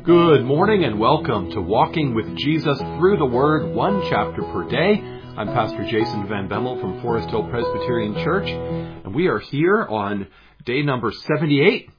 Good morning and welcome to Walking with Jesus Through the Word, one chapter per day. I'm Pastor Jason Van Bemmel from Forest Hill Presbyterian Church, and we are here on day number 78.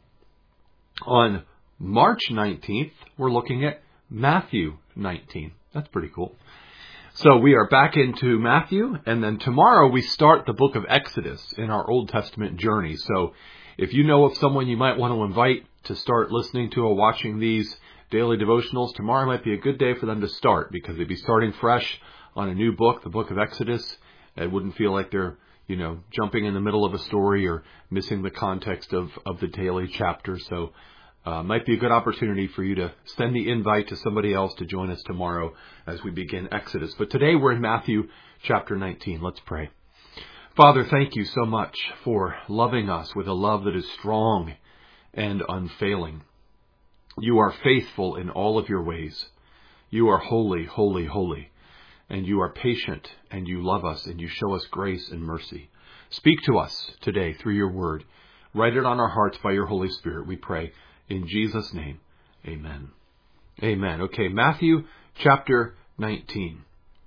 On March 19th, we're looking at Matthew 19. That's pretty cool. So we are back into Matthew, and then tomorrow we start the book of Exodus in our Old Testament journey. So if you know of someone you might want to invite to start listening to or watching these daily devotionals, tomorrow might be a good day for them to start because they'd be starting fresh on a new book, the book of Exodus. It wouldn't feel like they're, jumping in the middle of a story or missing the context of the daily chapter. So might be a good opportunity for you to send the invite to somebody else to join us tomorrow as we begin Exodus. But today we're in Matthew chapter 19. Let's pray. Father, thank you so much for loving us with a love that is strong and unfailing. You are faithful in all of your ways. You are holy, holy, holy. And you are patient, and you love us, and you show us grace and mercy. Speak to us today through your word. Write it on our hearts by your Holy Spirit, we pray. In Jesus' name, amen. Amen. Okay, Matthew chapter 19.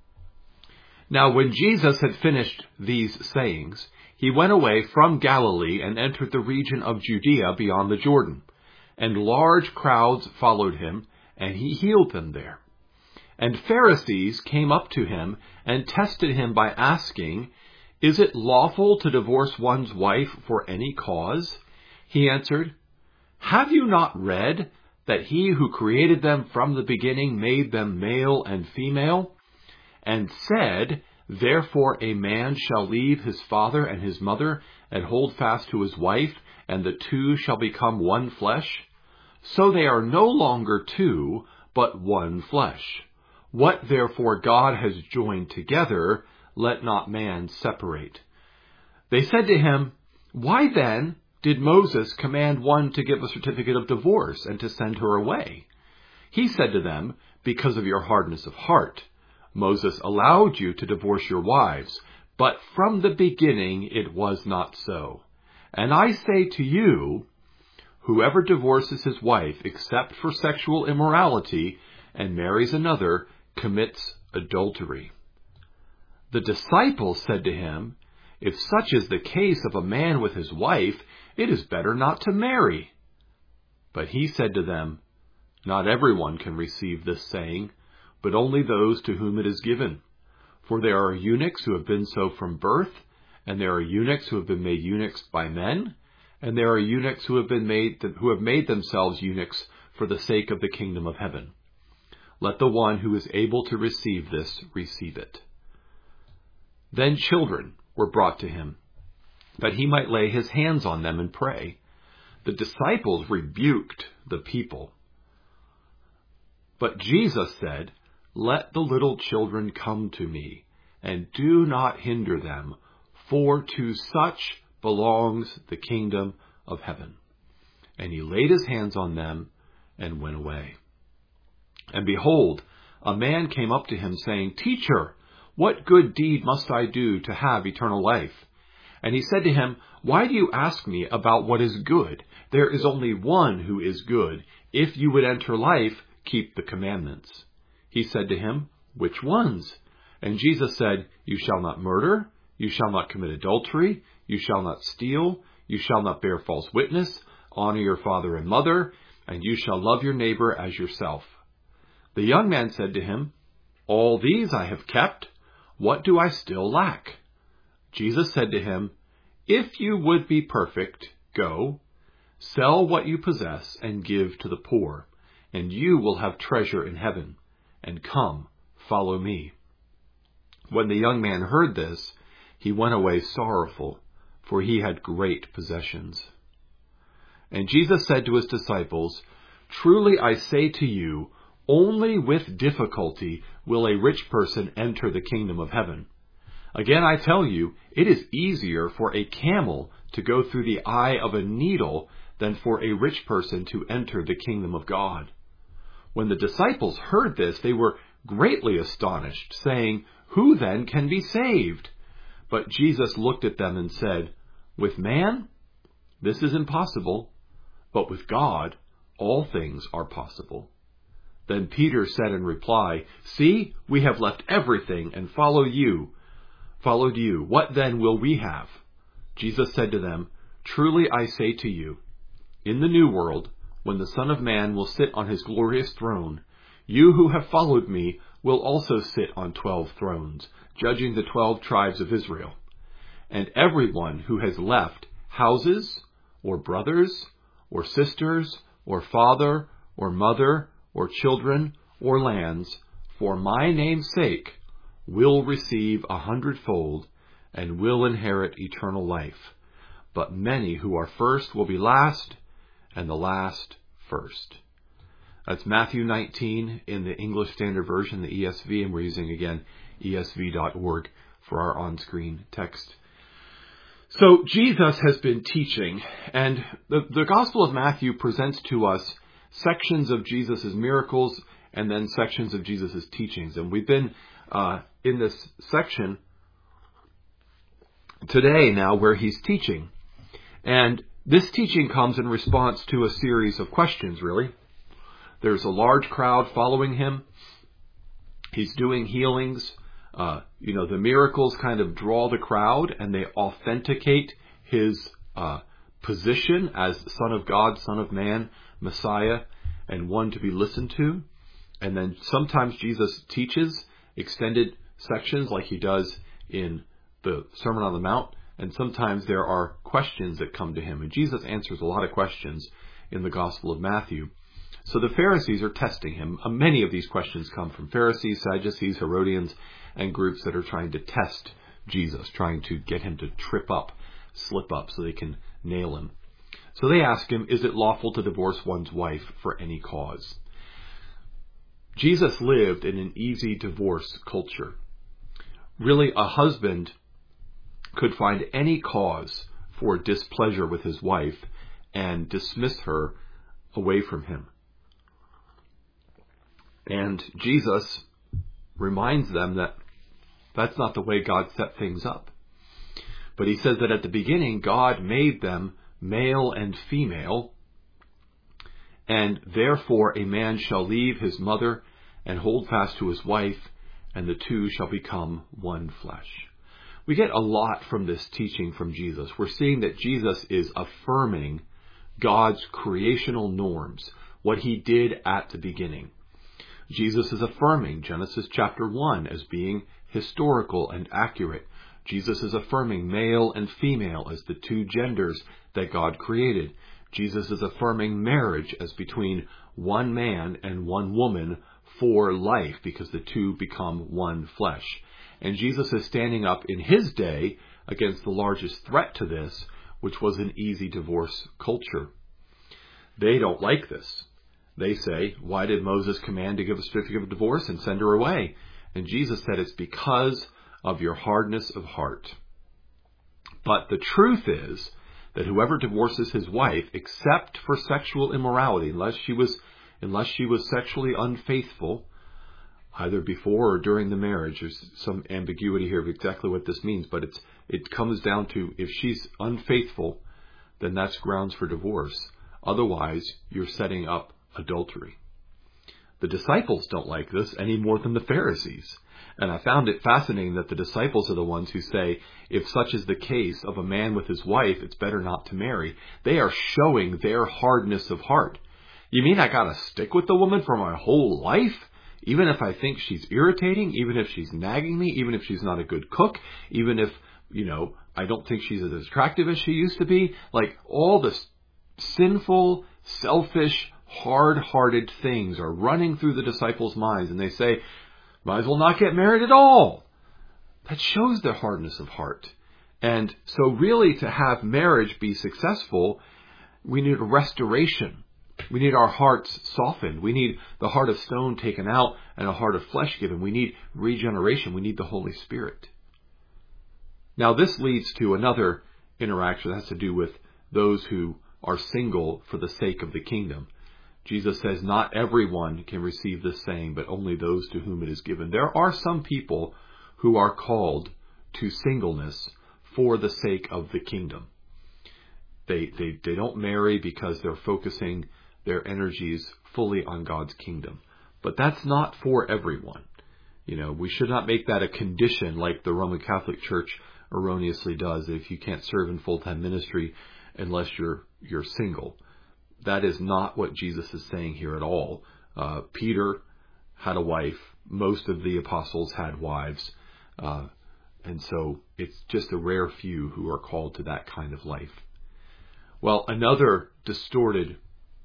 Now, when Jesus had finished these sayings, he went away from Galilee and entered the region of Judea beyond the Jordan. And large crowds followed him, and he healed them there. And Pharisees came up to him and tested him by asking, "Is it lawful to divorce one's wife for any cause?" He answered, "Have you not read that he who created them from the beginning made them male and female? And said, therefore a man shall leave his father and his mother and hold fast to his wife, and the two shall become one flesh? So they are no longer two, but one flesh. What therefore God has joined together, let not man separate." They said to him, "Why then did Moses command one to give a certificate of divorce and to send her away?" He said to them, "Because of your hardness of heart. Moses allowed you to divorce your wives, but from the beginning it was not so. And I say to you, whoever divorces his wife except for sexual immorality and marries another commits adultery." The disciples said to him, "If such is the case of a man with his wife, it is better not to marry." But he said to them, "Not everyone can receive this saying, but only those to whom it is given. For there are eunuchs who have been so from birth, and there are eunuchs who have been made eunuchs by men, and there are eunuchs who have made themselves eunuchs for the sake of the kingdom of heaven. Let the one who is able to receive this receive it." Then children were brought to him, that he might lay his hands on them and pray. The disciples rebuked the people. But Jesus said, "Let the little children come to me, and do not hinder them, for to such belongs the kingdom of heaven." And he laid his hands on them and went away. And behold, a man came up to him, saying, "Teacher, what good deed must I do to have eternal life?" And he said to him, "Why do you ask me about what is good? There is only one who is good. If you would enter life, keep the commandments." He said to him, "Which ones?" And Jesus said, "You shall not murder, you shall not commit adultery, you shall not steal, you shall not bear false witness, honor your father and mother, and you shall love your neighbor as yourself." The young man said to him, "All these I have kept. What do I still lack?" Jesus said to him, "If you would be perfect, go, sell what you possess and give to the poor, and you will have treasure in heaven. And come, follow me." When the young man heard this, he went away sorrowful, for he had great possessions. And Jesus said to his disciples, "Truly I say to you, only with difficulty will a rich person enter the kingdom of heaven. Again I tell you, it is easier for a camel to go through the eye of a needle than for a rich person to enter the kingdom of God." When the disciples heard this, they were greatly astonished, saying, "Who then can be saved?" But Jesus looked at them and said, "With man, this is impossible, but with God, all things are possible." Then Peter said in reply, "See, we have left everything and followed you. What then will we have?" Jesus said to them, "Truly I say to you, in the new world, when the Son of Man will sit on his glorious throne, you who have followed me will also sit on 12 thrones, judging the 12 tribes of Israel. And everyone who has left houses, or brothers, or sisters, or father, or mother, or children, or lands, for my name's sake, will receive 100-fold and will inherit eternal life. But many who are first will be last, and the last first." That's Matthew 19 in the English Standard Version, the ESV, and we're using, again, esv.org for our on-screen text. So Jesus has been teaching, and the Gospel of Matthew presents to us sections of Jesus' miracles and then sections of Jesus' teachings. And we've been in this section today now where he's teaching. And this teaching comes in response to a series of questions, really. There's a large crowd following him. He's doing healings. The miracles kind of draw the crowd and they authenticate his position as Son of God, Son of Man, Messiah, and one to be listened to. And then sometimes Jesus teaches extended sections like he does in the Sermon on the Mount. And sometimes there are questions that come to him. And Jesus answers a lot of questions in the Gospel of Matthew. So the Pharisees are testing him. Many of these questions come from Pharisees, Sadducees, Herodians, and groups that are trying to test Jesus, trying to get him to slip up so they can nail him. So they ask him, is it lawful to divorce one's wife for any cause? Jesus lived in an easy divorce culture. Really, a husband could find any cause for displeasure with his wife and dismiss her away from him. And Jesus reminds them that that's not the way God set things up. But he says that at the beginning, God made them male and female, and therefore a man shall leave his mother and hold fast to his wife, and the two shall become one flesh. We get a lot from this teaching from Jesus. We're seeing that Jesus is affirming God's creational norms, what he did at the beginning. Jesus is affirming Genesis chapter 1 as being historical and accurate. Jesus is affirming male and female as the two genders that God created. Jesus is affirming marriage as between one man and one woman for life, because the two become one flesh. And Jesus is standing up in his day against the largest threat to this, which was an easy divorce culture. They don't like this. They say, why did Moses command to give a certificate of divorce and send her away? And Jesus said, it's because of your hardness of heart. But the truth is that whoever divorces his wife, except for sexual immorality, unless she was sexually unfaithful, either before or during the marriage, there's some ambiguity here of exactly what this means, but it comes down to, if she's unfaithful, then that's grounds for divorce. Otherwise, you're setting up adultery. The disciples don't like this any more than the Pharisees. And I found it fascinating that the disciples are the ones who say, if such is the case of a man with his wife, it's better not to marry. They are showing their hardness of heart. You mean I gotta stick with the woman for my whole life? Even if I think she's irritating, even if she's nagging me, even if she's not a good cook, even if, I don't think she's as attractive as she used to be. Like, all the sinful, selfish, hard-hearted things are running through the disciples' minds, and they say, might as well not get married at all. That shows their hardness of heart. And so really, to have marriage be successful, we need a restoration. We need our hearts softened. We need the heart of stone taken out and a heart of flesh given. We need regeneration. We need the Holy Spirit. Now, this leads to another interaction that has to do with those who are single for the sake of the kingdom. Jesus says not everyone can receive this saying, but only those to whom it is given. There are some people who are called to singleness for the sake of the kingdom. They don't marry because they're focusing their energies fully on God's kingdom. But that's not for everyone. We should not make that a condition like the Roman Catholic Church erroneously does, that if you can't serve in full-time ministry unless you're single. That is not what Jesus is saying here at all. Peter had a wife. Most of the apostles had wives. And so it's just a rare few who are called to that kind of life. Well, another distorted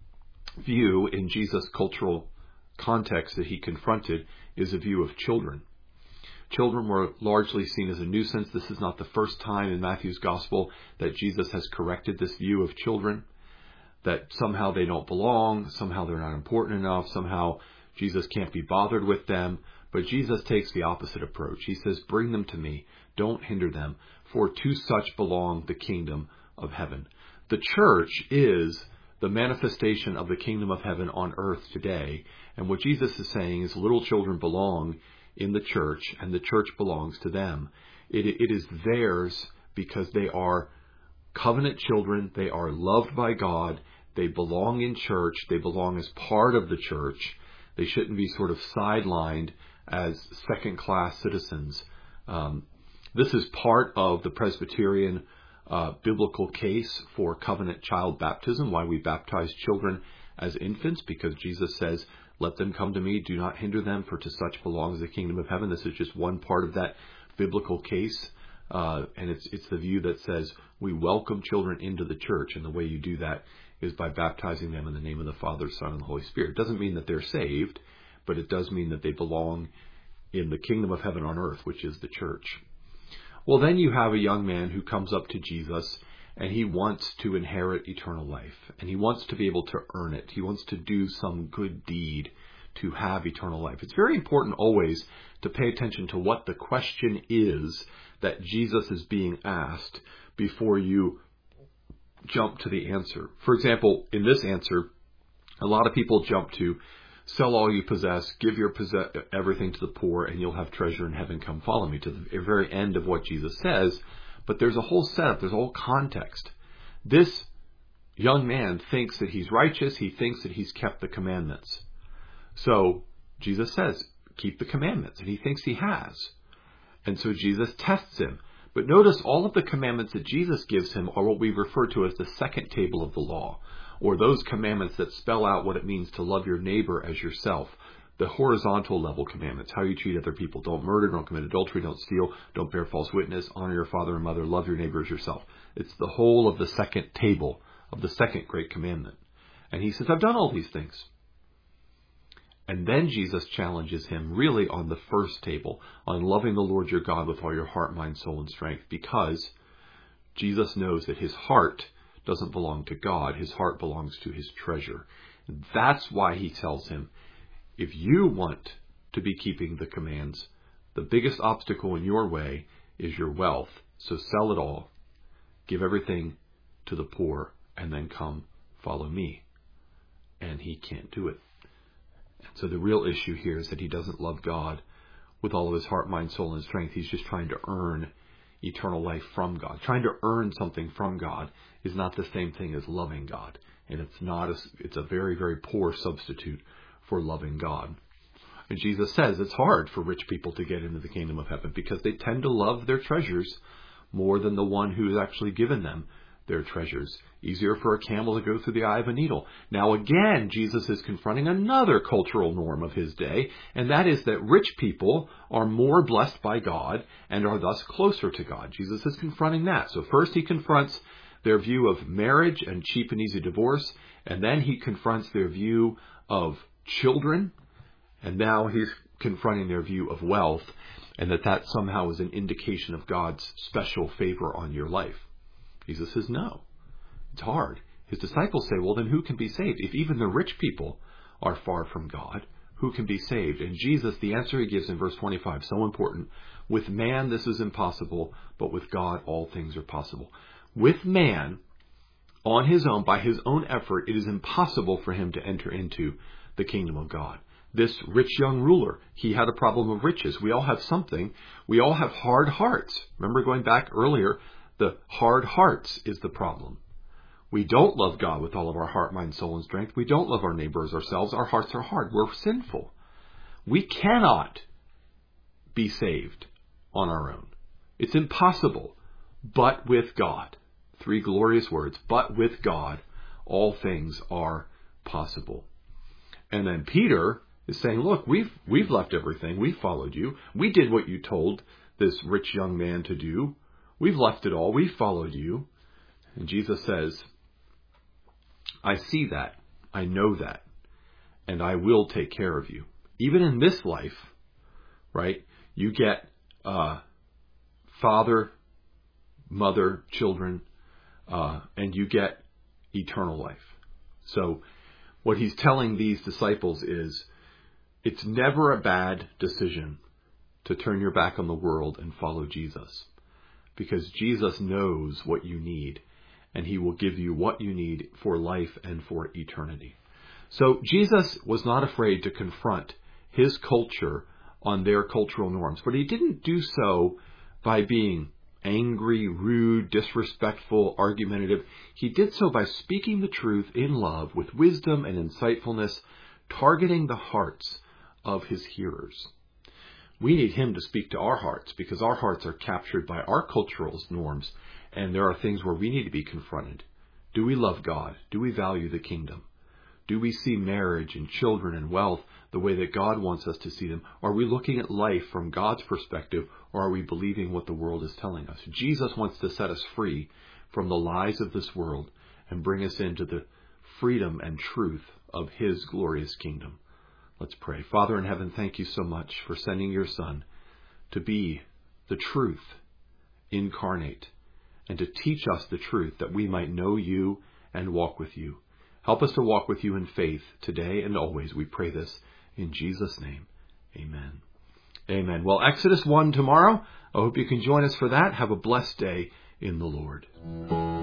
view in Jesus' cultural context that he confronted is a view of children. Children were largely seen as a nuisance. This is not the first time in Matthew's gospel that Jesus has corrected this view of children, that somehow they don't belong, somehow they're not important enough, somehow Jesus can't be bothered with them. But Jesus takes the opposite approach. He says, bring them to me, don't hinder them, for to such belong the kingdom of heaven. The church is the manifestation of the kingdom of heaven on earth today. And what Jesus is saying is little children belong in the church, and the church belongs to them. It is theirs because they are covenant children. They are loved by God. They belong in church. They belong as part of the church. They shouldn't be sort of sidelined as second-class citizens. This is part of the Presbyterian biblical case for covenant child baptism, why we baptize children as infants, because Jesus says, let them come to me, do not hinder them, for to such belongs the kingdom of heaven. This is just one part of that biblical case, and it's the view that says we welcome children into the church, and the way you do that is by baptizing them in the name of the Father, Son, and the Holy Spirit. It doesn't mean that they're saved, but it does mean that they belong in the kingdom of heaven on earth, which is the church. Well, then you have a young man who comes up to Jesus, and he wants to inherit eternal life, and he wants to be able to earn it. He wants to do some good deed to have eternal life. It's very important always to pay attention to what the question is that Jesus is being asked before you jump to the answer. For example, in this answer, a lot of people jump to, sell all you possess, give your everything to the poor, and you'll have treasure in heaven. Come follow me, to the very end of what Jesus says. But there's a whole setup, there's a whole context. This young man thinks that he's righteous. He thinks that he's kept the commandments. So Jesus says, keep the commandments. And he thinks he has. And so Jesus tests him. But notice all of the commandments that Jesus gives him are what we refer to as the second table of the law, or those commandments that spell out what it means to love your neighbor as yourself. The horizontal level commandments, how you treat other people. Don't murder, don't commit adultery, don't steal, don't bear false witness, honor your father and mother, love your neighbor as yourself. It's the whole of the second table of the second great commandment. And he says, I've done all these things. And then Jesus challenges him really on the first table, on loving the Lord your God with all your heart, mind, soul, and strength, because Jesus knows that his heart doesn't belong to God. His heart belongs to his treasure. That's why he tells him, if you want to be keeping the commands, the biggest obstacle in your way is your wealth. So sell it all, give everything to the poor, and then come follow me. And he can't do it. And so the real issue here is that he doesn't love God with all of his heart, mind, soul, and strength. He's just trying to earn eternal life from God. Trying to earn something from God is not the same thing as loving God. And it's a very, very poor substitute for loving God. And Jesus says it's hard for rich people to get into the kingdom of heaven because they tend to love their treasures more than the one who has actually given them their treasures. Easier for a camel to go through the eye of a needle. Now again, Jesus is confronting another cultural norm of his day, and that is that rich people are more blessed by God and are thus closer to God. Jesus is confronting that. So first he confronts their view of marriage and cheap and easy divorce, and then he confronts their view of children, and now he's confronting their view of wealth, and that somehow is an indication of God's special favor on your life. Jesus says, no, it's hard. His disciples say, well, then who can be saved? If even the rich people are far from God, who can be saved? And Jesus, the answer he gives in verse 25, so important. With man, this is impossible, but with God, all things are possible. With man, on his own, by his own effort, it is impossible for him to enter into the kingdom of God. This rich young ruler, he had a problem of riches. We all have something. We all have hard hearts. Remember going back earlier, the hard hearts is the problem. We don't love God with all of our heart, mind, soul, and strength. We don't love our neighbor as ourselves. Our hearts are hard. We're sinful. We cannot be saved on our own. It's impossible. But with God. 3 glorious words. But with God, all things are possible. And then Peter is saying, look, we've left everything. We followed you. We did what you told this rich young man to do. We've left it all. We followed you. And Jesus says, I see that. I know that. And I will take care of you. Even in this life, right, you get father, mother, children, and you get eternal life. So what he's telling these disciples is, it's never a bad decision to turn your back on the world and follow Jesus. Because Jesus knows what you need, and he will give you what you need for life and for eternity. So Jesus was not afraid to confront his culture on their cultural norms, but he didn't do so by being angry, rude, disrespectful, argumentative. He did so by speaking the truth in love with wisdom and insightfulness, targeting the hearts of his hearers. We need him to speak to our hearts because our hearts are captured by our cultural norms, and there are things where we need to be confronted. Do we love God? Do we value the kingdom? Do we see marriage and children and wealth the way that God wants us to see them? Are we looking at life from God's perspective, or are we believing what the world is telling us? Jesus wants to set us free from the lies of this world and bring us into the freedom and truth of his glorious kingdom. Let's pray. Father in heaven, thank you so much for sending your Son to be the truth incarnate and to teach us the truth that we might know you and walk with you. Help us to walk with you in faith today and always. We pray this in Jesus' name. Amen. Amen. Well, Exodus 1 tomorrow. I hope you can join us for that. Have a blessed day in the Lord.